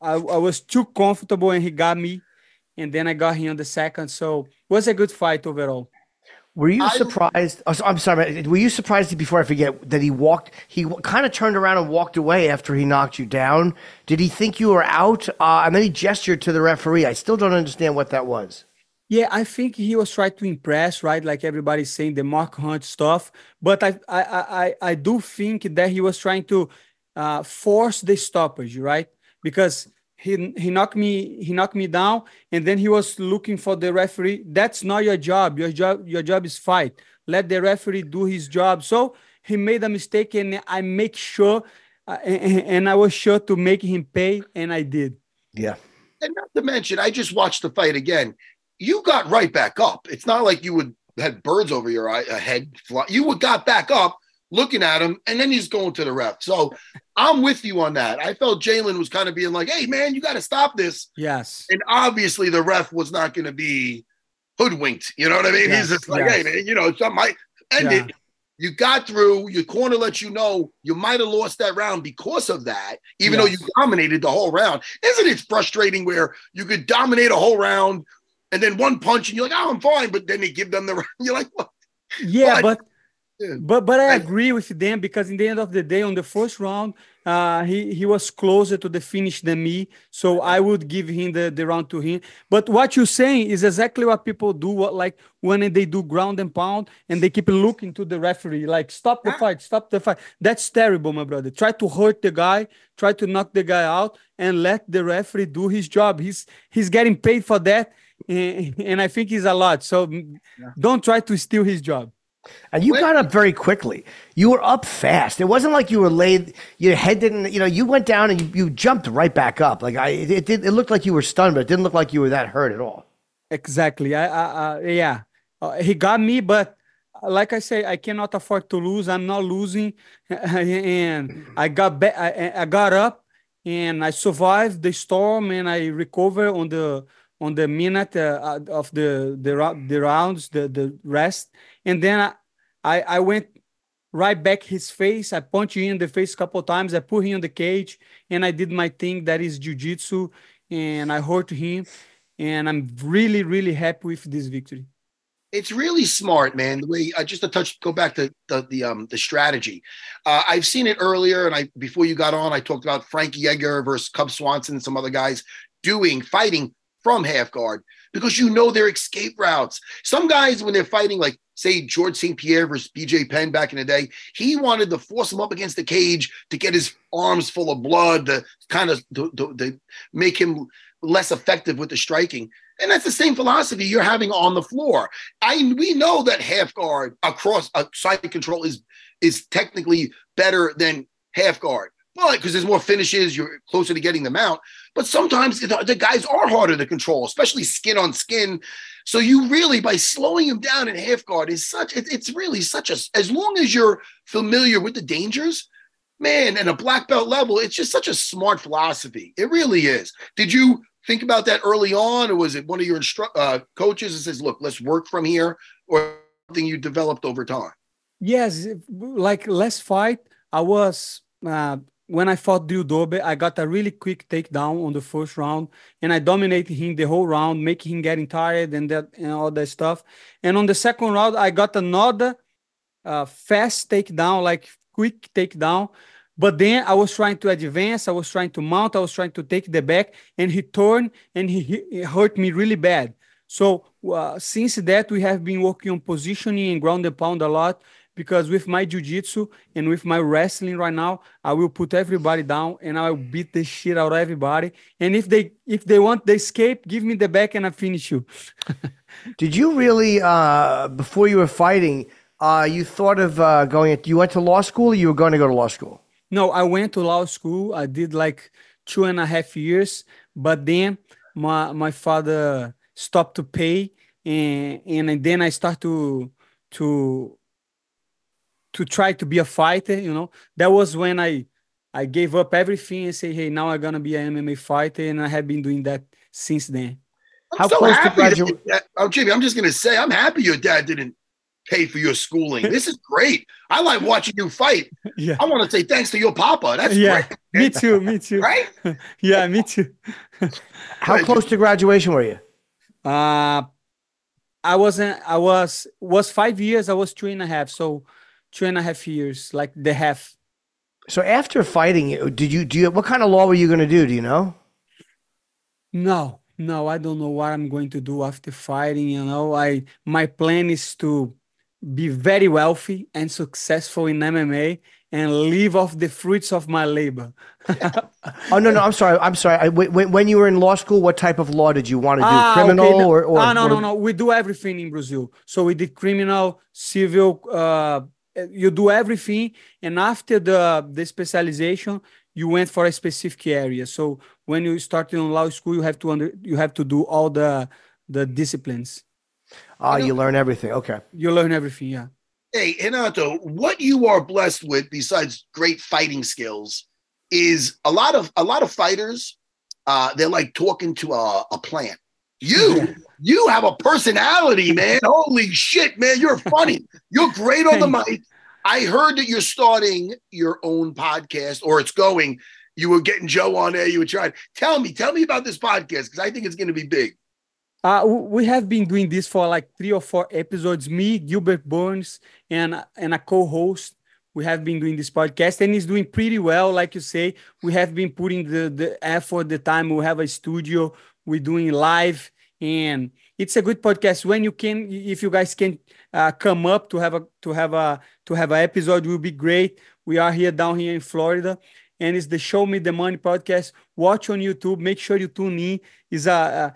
too comfortable and he got me. And then I got him on the second. So it was a good fight overall. Were you surprised? I'm sorry. Were you surprised, before I forget, that he kind of turned around and walked away after he knocked you down? Did he think you were out? And then he gestured to the referee. I still don't understand what that was. Yeah, I think he was trying to impress, right? Like everybody's saying, the Mark Hunt stuff. But I do think that he was trying to force the stoppage, right? Because he knocked me down, and then he was looking for the referee. That's not your job. Your job is fight. Let the referee do his job. So he made a mistake, and I make sure, and I was sure to make him pay, and I did. Yeah. And not to mention, I just watched the fight again. You got right back up. It's not like you had birds over your head. You got back up, looking at him, and then he's going to the ref. So I'm with you on that. I felt Jalen was kind of being like, hey, man, you got to stop this. Yes. And obviously the ref was not going to be hoodwinked. You know what I mean? Yes, he's just like, hey, man, something might end it. You got through. Your corner lets you know you might have lost that round because of that, even though you dominated the whole round. Isn't it frustrating where you could dominate a whole round and then one punch and you're like, oh, I'm fine. But then they give them the round. You're like, what? Yeah, but I agree with them because in the end of the day, on the first round, he was closer to the finish than me. So I would give him the round to him. But what you're saying is exactly what people do, like when they do ground and pound and they keep looking to the referee, like stop the fight, stop the fight. That's terrible, my brother. Try to hurt the guy, try to knock the guy out and let the referee do his job. He's getting paid for that. And I think he's a lot. So don't try to steal his job. And you got up very quickly. You were up fast. It wasn't like you were laid. Your head didn't. You went down and you jumped right back up. Like it looked like you were stunned, but it didn't look like you were that hurt at all. Exactly. He got me, but like I say, I cannot afford to lose. I'm not losing, and I got back. I got up, and I survived the storm, and I recovered on the minute of the rounds, the rest. And then I went right back his face. I punched him in the face a couple of times. I put him in the cage, and I did my thing. That is jiu-jitsu, and I hurt him. And I'm really, really happy with this victory. It's really smart, man. The way just to go back to the strategy. I've seen it earlier, and before you got on, I talked about Frankie Edgar versus Cub Swanson and some other guys fighting from half guard. because you know their escape routes. Some guys, when they're fighting, like say George St. Pierre versus BJ Penn back in the day, he wanted to force him up against the cage to get his arms full of blood, to kind of to make him less effective with the striking. And that's the same philosophy you're having on the floor. We know that half guard across side control is technically better than half guard, but because there's more finishes, you're closer to getting them out. But sometimes the guys are harder to control, especially skin on skin. So you really, by slowing him down in half guard, it's really such a, as long as you're familiar with the dangers, man, and a black belt level, it's just such a smart philosophy. It really is. Did you think about that early on, or was it one of your coaches that says, look, let's work from here, or something you developed over time? Yes, like last fight, I was, when I fought Drew Dober, I got a really quick takedown on the first round, and I dominated him the whole round, making him getting tired and all that stuff. And on the second round, I got another fast takedown, like quick takedown. But then I was trying to advance, I was trying to mount, I was trying to take the back, and he turned and he hurt me really bad. So since that, we have been working on positioning and ground and pound a lot, because with my jiu-jitsu and with my wrestling right now, I will put everybody down and I will beat the shit out of everybody. And if they want the escape, give me the back and I finish you. Did you really, before you were fighting, you thought of you went to law school, or you were going to go to law school? No, I went to law school. I did like 2.5 years, but then my father stopped to pay, and then I started to try to be a fighter. You know, that was when I gave up everything and say, hey, now I'm gonna be an MMA fighter, and I have been doing that since then. I'm so happy Jimmy, I'm just gonna say, I'm happy your dad didn't pay for your schooling. This is great. I like watching you fight. Yeah. I want to say thanks to your papa. That's great. Me too. Right? Yeah, me too. How close to graduation were you? I was 5 years. I was 3.5. So 2.5 years, like the half. So after fighting, what kind of law were you going to do? Do you know? No, I don't know what I'm going to do after fighting. You know, my plan is to be very wealthy and successful in MMA and live off the fruits of my labor. Oh, no, I'm sorry. When you were in law school, what type of law did you want to do? Criminal or No. We do everything in Brazil. So we did criminal, civil, you do everything. And after the specialization, you went for a specific area. So when you start in law school, you have to do all the disciplines. You learn everything. Okay. You learn everything, yeah. Hey, Renato, what you are blessed with, besides great fighting skills, is a lot of fighters. They're like talking to a plant. You have a personality, man. Holy shit, man! You're funny. You're great on the mic. I heard that you're starting your own podcast, or it's going. You were getting Joe on there. You were trying. Tell me about this podcast, because I think it's going to be big. We have been doing this for like 3 or 4 episodes. Me, Gilbert Burns, and a co-host. We have been doing this podcast, and it's doing pretty well. Like you say, we have been putting the effort, the time. We have a studio. We're doing live, and it's a good podcast. When you can, if you guys can come up to have an episode, will be great. We are down here in Florida, and it's the Show Me the Money podcast. Watch on YouTube. Make sure you tune in. It's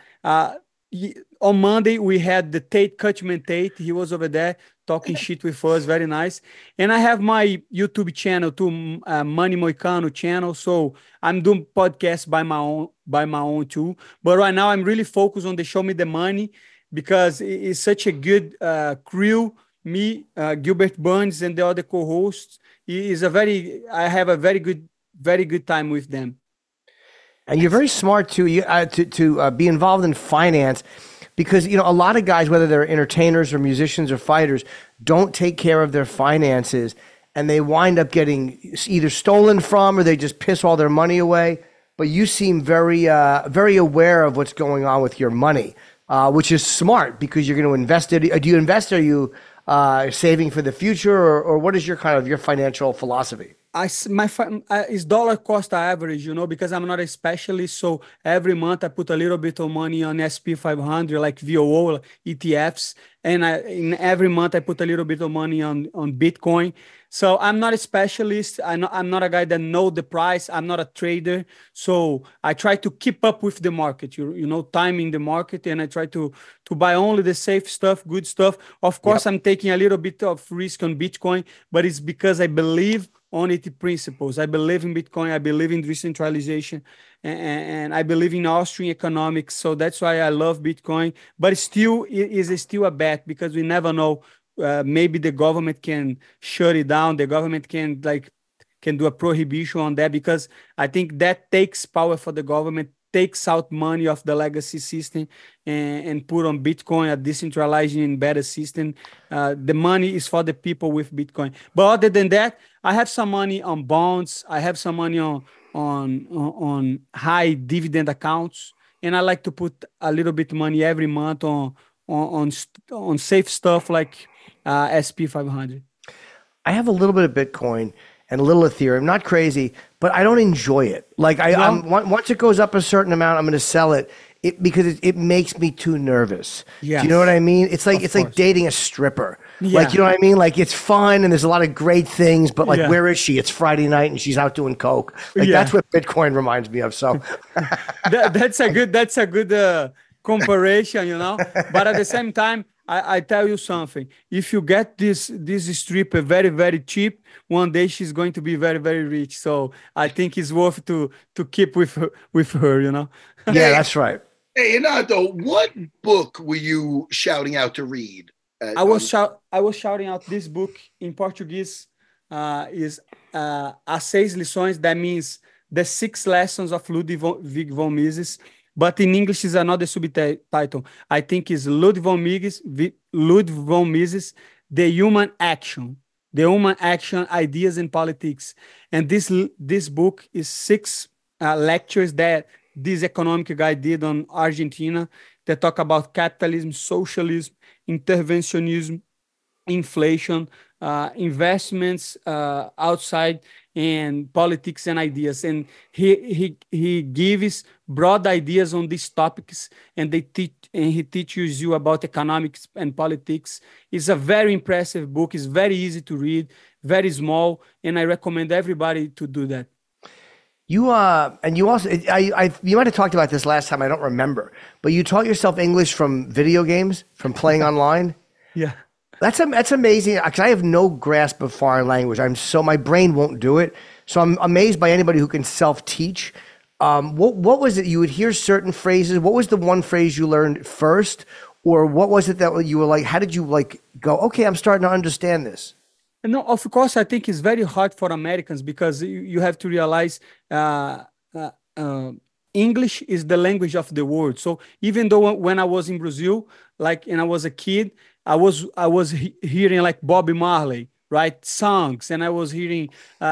on Monday, we had the Cutman Tate. He was over there talking shit with us. Very nice. And I have my YouTube channel too, Money Moicano channel. So I'm doing podcasts by my own too. But right now I'm really focused on the Show Me the Money, because it's such a good crew. Me, Gilbert Burns, and the other co-hosts. I have a very good time with them. And you're very smart too. To be involved in finance, because a lot of guys, whether they're entertainers or musicians or fighters, don't take care of their finances, and they wind up getting either stolen from, or they just piss all their money away. But you seem very aware of what's going on with your money, which is smart, because you're going to invest it. Do you invest? Are you saving for the future, or what is your financial philosophy? it's dollar cost average, because I'm not a specialist. So every month I put a little bit of money on SP 500, like VOO, ETFs. And in every month I put a little bit of money on Bitcoin. So I'm not a specialist. I'm not a guy that know the price. I'm not a trader. So I try to keep up with the market, timing the market. And I try to buy only the safe stuff, good stuff. Of course, I'm taking a little bit of risk on Bitcoin, but it's because I believe on its principles. I believe in Bitcoin. I believe in decentralization, and I believe in Austrian economics. So that's why I love Bitcoin. But it is still a bet, because we never know. Maybe the government can shut it down. The government can do a prohibition on that, because I think that takes power for the government, takes out money of the legacy system and put on Bitcoin, a decentralized and better system. The money is for the people with Bitcoin. But other than that, I have some money on bonds. I have some money on high dividend accounts, and I like to put a little bit money every month on safe stuff like SP 500. I have a little bit of Bitcoin and a little Ethereum, not crazy, but I don't enjoy it. Like once it goes up a certain amount, I'm going to sell it. Because it makes me too nervous. Yes. Do you know what I mean? It's like dating a stripper. Yeah. Like, you know what I mean? Like, it's fun and there's a lot of great things, but like, where is she? It's Friday night and she's out doing coke. Like, that's what Bitcoin reminds me of. So that's a good comparison, But at the same time, I tell you something. If you get this stripper very, very cheap, one day she's going to be very, very rich. So I think it's worth to keep with her, Yeah, that's right. Hey, Renato, what book were you shouting out to read? I was shouting out this book in Portuguese. Is As Seis Lições. That means the 6 lessons of Ludwig von Mises. But in English is another subtitle. I think is Ludwig von Mises, The Human Action, Ideas in Politics. And this book is 6 lectures that this economic guy did on Argentina that talk about capitalism, socialism, interventionism, inflation, investments outside, and politics and ideas. And he gives broad ideas on these topics, and he teaches you about economics and politics. It's a very impressive book. It's very easy to read, very small, and I recommend everybody to do that. You and you also you might have talked about this last time. I don't remember, but you taught yourself English from video games, from playing online. Yeah, that's amazing. Because I have no grasp of foreign language. My brain won't do it. So I'm amazed by anybody who can self-teach. What was it? You would hear certain phrases. What was the one phrase you learned first, or what was it that you were like? How did you go? Okay, I'm starting to understand this. No, of course, I think it's very hard for Americans, because you have to realize English is the language of the world. So even though when I was in Brazil, and I was a kid, I was hearing like Bob Marley, right, songs, and I was hearing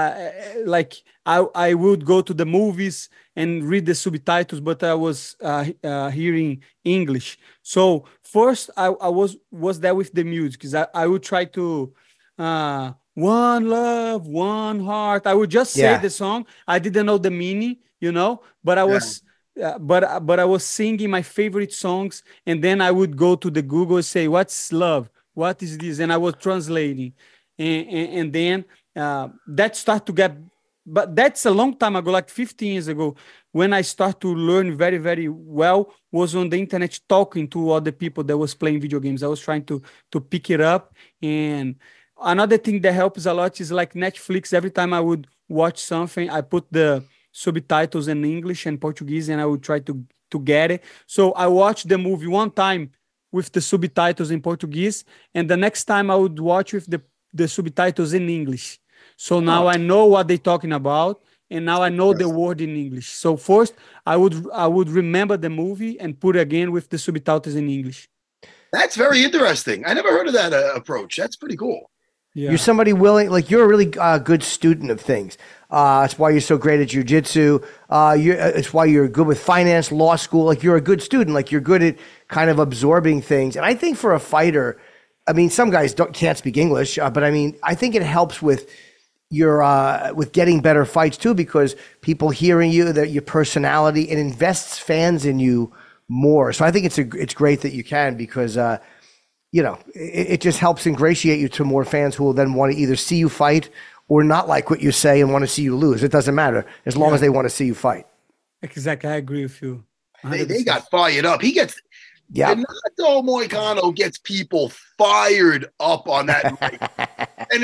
I would go to the movies and read the subtitles, but I was hearing English. So first I was there with the music, because I would try to one love, one heart. I would just say the song. I didn't know the meaning, but I was but I was singing my favorite songs, and then I would go to the Google and say, what's love? What is this? And I was translating. And then that started to get, but that's a long time ago, like 15 years ago, when I started to learn very, very well, was on the internet talking to other people that was playing video games. I was trying to pick it up. And another thing that helps a lot is like Netflix. Every time I would watch something, I put the subtitles in English and Portuguese, and I would try to get it. So I watched the movie one time with the subtitles in Portuguese, and the next time I would watch with the subtitles in English. So now I know what they're talking about, and now I know the word in English. So first I would remember the movie and put again with the subtitles in English. That's very interesting. I never heard of that approach. That's pretty cool. Yeah. You're somebody willing, you're a really good student of things. That's why you're so great at jiu-jitsu. It's why you're good with finance, law school. You're a good student. You're good at kind of absorbing things. And I think for a fighter, I mean, some guys can't speak English, but I mean, I think it helps with you're with getting better fights too, because people hearing you, that your personality, it invests fans in you more. So I think it's great that you can, because it just helps ingratiate you to more fans who will then want to either see you fight or not like what you say and want to see you lose. It doesn't matter as long as they want to see you fight. Exactly, I agree with you. They got fired up. Renato Moicano gets people fired up on that mic. And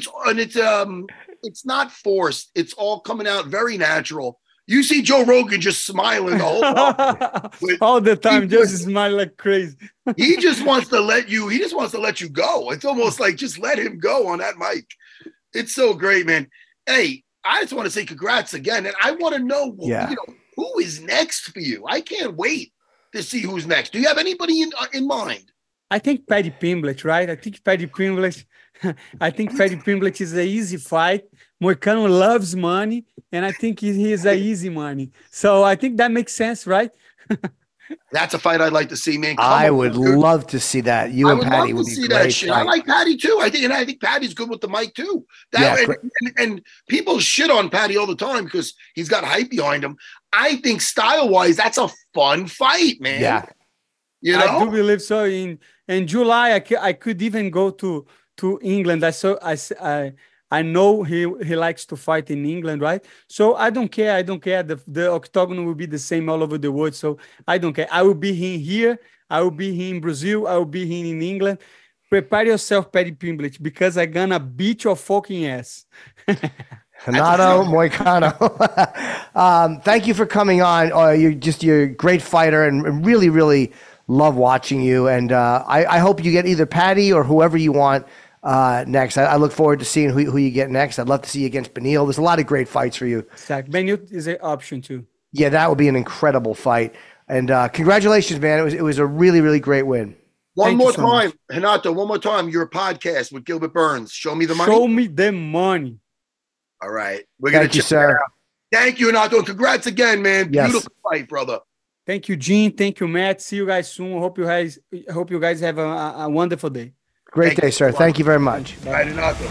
it's not forced. It's all coming out very natural. You see Joe Rogan just smiling the whole time. All the time, just smile like crazy. He just wants to let you go. It's almost like just let him go on that mic. It's so great, man. Hey, I just want to say congrats again. And I want to know, who is next for you? I can't wait to see who's next. Do you have anybody in mind? I think Paddy Pimblett, right? I think Paddy Pimblett is an easy fight. Moicano loves money, and I think he is an easy money. So I think that makes sense, right? That's a fight I'd like to see, man. I would love to see that. You and Paddy would be great. Shit. I like Paddy too. I think Paddy's good with the mic too. And people shit on Paddy all the time because he's got hype behind him. I think style-wise, that's a fun fight, man. Yeah. I do believe so. In July, I could even go to England. I know he likes to fight in England, right? So I don't care. The octagon will be the same all over the world. So I don't care. I will be here. I will be here in Brazil. I will be here in England. Prepare yourself, Paddy Pimblett, because I'm gonna beat your fucking ass. Renato Moicano. Thank you for coming on. You're a great fighter, and really, really love watching you. And I hope you get either Paddy or whoever you want next. I look forward to seeing who you get next. I'd love to see you against Beneil. There's a lot of great fights for you. Exactly. Beneil is an option too. Yeah, that would be an incredible fight. And congratulations, man. It was a really, really great win. One more time, Renato, your podcast with Gilbert Burns. Show me the money. Show me the money. All right. We're going to check that out. Thank you, Renato. And congrats again, man. Yes. Beautiful fight, brother. Thank you, Gene. Thank you, Matt. See you guys soon. Hope you guys have a wonderful day. Great day, sir. Thank you very much. All right, Renato.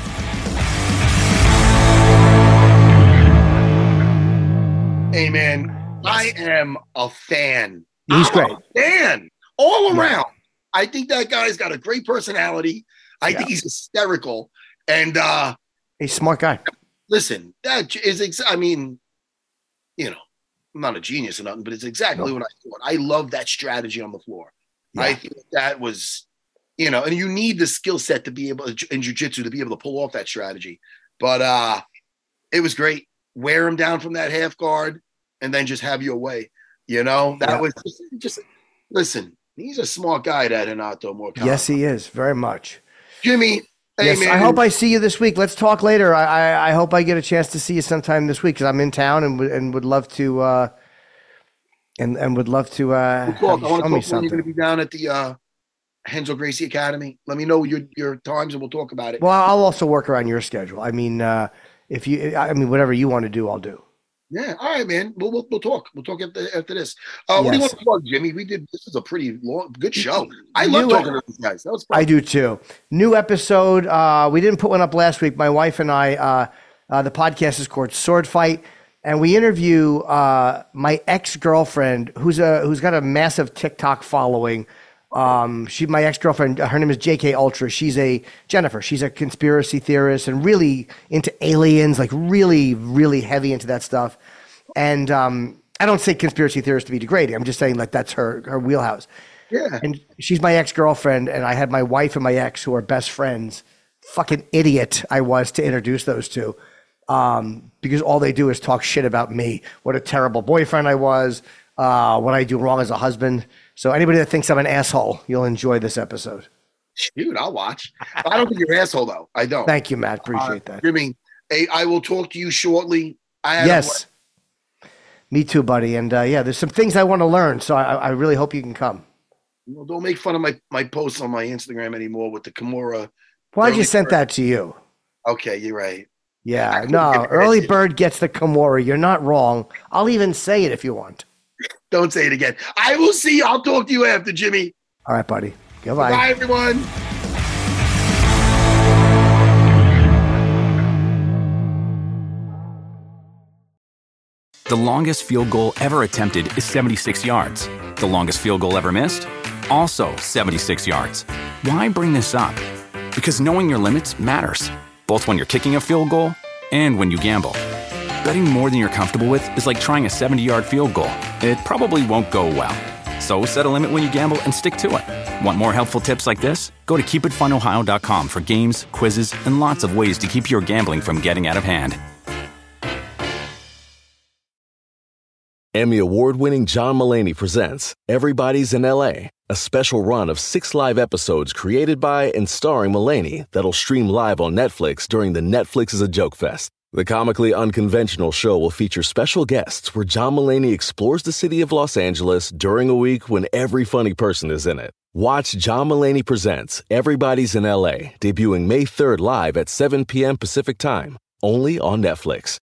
Hey, man, I am a fan. He's great. A fan all around. I think that guy's got a great personality. I think he's hysterical. And he's a smart guy. Listen, that is, I'm not a genius or nothing, but it's exactly what I thought. I love that strategy on the floor. Yeah. I think that was, and you need the skill set to be able to, in jiu-jitsu, to be able to pull off that strategy. But it was great. Wear him down from that half guard and then just have your way. That was just listen, he's a smart guy, that Renato Moicano. Yes, he is. Very much. Jimmy, hey, man. I hope I see you this week. Let's talk later. I hope I get a chance to see you sometime this week because I'm in town and would love to and would love to show me something. You're going to be down at the Renzo Gracie Academy. Let me know your times and we'll talk about it. Well, I'll also work around your schedule. I mean, whatever you want to do, I'll do. Yeah. All right, man. We'll talk. We'll talk after this. What do you want to plug, Jimmy? This is a pretty good show. I love talking to these guys. That was fun. I do too. New episode. We didn't put one up last week. My wife and I, the podcast is called Sword Fight, and we interview my ex-girlfriend who's got a massive TikTok following. My ex-girlfriend, her name is JK Ultra. She's a conspiracy theorist and really into aliens, like really, really heavy into that stuff. And I don't say conspiracy theorist to be degrading. I'm just saying like that's her wheelhouse. Yeah. And she's my ex-girlfriend, and I had my wife and my ex who are best friends. Fucking idiot I was to introduce those two. Because all they do is talk shit about me. What a terrible boyfriend I was, what I do wrong as a husband. So anybody that thinks I'm an asshole, you'll enjoy this episode. Shoot, I'll watch. I don't think you're an asshole, though. I don't. Thank you, Matt. Appreciate that. Jimmy, I will talk to you shortly. Yes. Me too, buddy. And there's some things I want to learn, so I really hope you can come. Well, don't make fun of my posts on my Instagram anymore with the Kimura. Well, I just sent that to you. Okay, you're right. Yeah, no, early bird gets the Kimura. You're not wrong. I'll even say it if you want. Don't say it again. I will see you. I'll talk to you after, Jimmy. All right, buddy. Goodbye. Bye, everyone. The longest field goal ever attempted is 76 yards. The longest field goal ever missed? Also 76 yards. Why bring this up? Because knowing your limits matters, both when you're kicking a field goal and when you gamble. Betting more than you're comfortable with is like trying a 70-yard field goal. It probably won't go well. So set a limit when you gamble and stick to it. Want more helpful tips like this? Go to keepitfunohio.com for games, quizzes, and lots of ways to keep your gambling from getting out of hand. Emmy award-winning John Mulaney presents Everybody's in L.A., a special run of 6 live episodes created by and starring Mulaney that'll stream live on Netflix during the Netflix is a Joke Fest. The comically unconventional show will feature special guests where John Mulaney explores the city of Los Angeles during a week when every funny person is in it. Watch John Mulaney Presents Everybody's in L.A., debuting May 3rd live at 7 p.m. Pacific Time, only on Netflix.